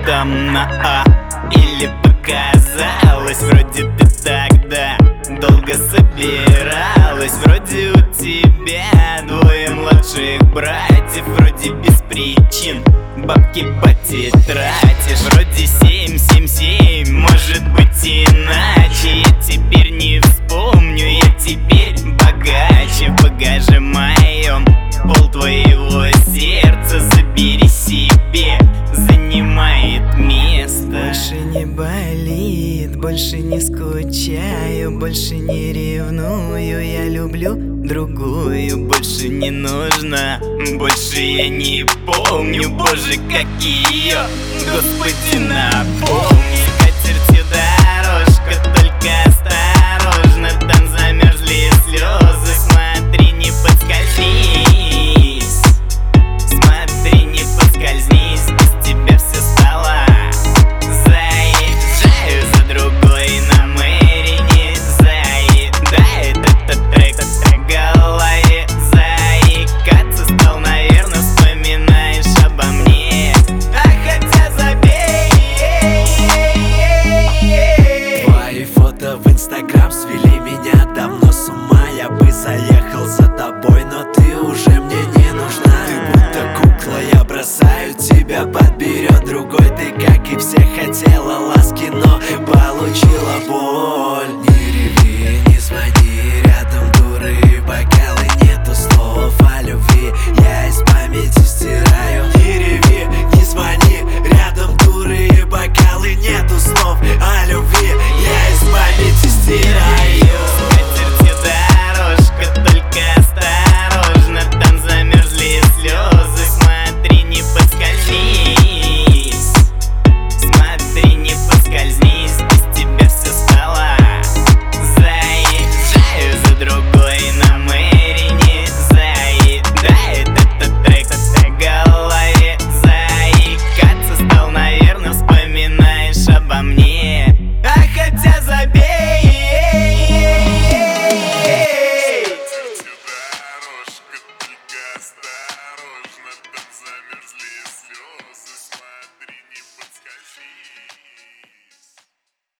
там на А. Или показалось, вроде ты тогда долго собиралась. Вроде у тебя двое младших братьев. Вроде без причин бабки потратишь. Вроде 7, может быть иначе. Я теперь не вспомню, я теперь богаче. В багаже моем пол твоего сердца забери себе, занимает место. Больше не болит, больше не скучаю, больше не ревную, я люблю другую. Больше не нужно, больше я не помню. Боже, как ее, Господи, напомни. Скатертью дорожка, только осторожно, там замерзли слезы. Смотри, не подскользнись, смотри, не подскользнись, без тебя все стало. Заезжаю за другой на Мэрине, заедает этот трек в голове. Заикаться стал, наверное, вспоминаешь обо мне. А хотя забей. Твои фото в Инстаграм свели меня давно с ума. Я бы заехал за тобой, но ты уже мне не нужна. Ты будто кукла, я бросаю тебя, подберет другой. Ты, как и все, хотела ласки, но получила боль.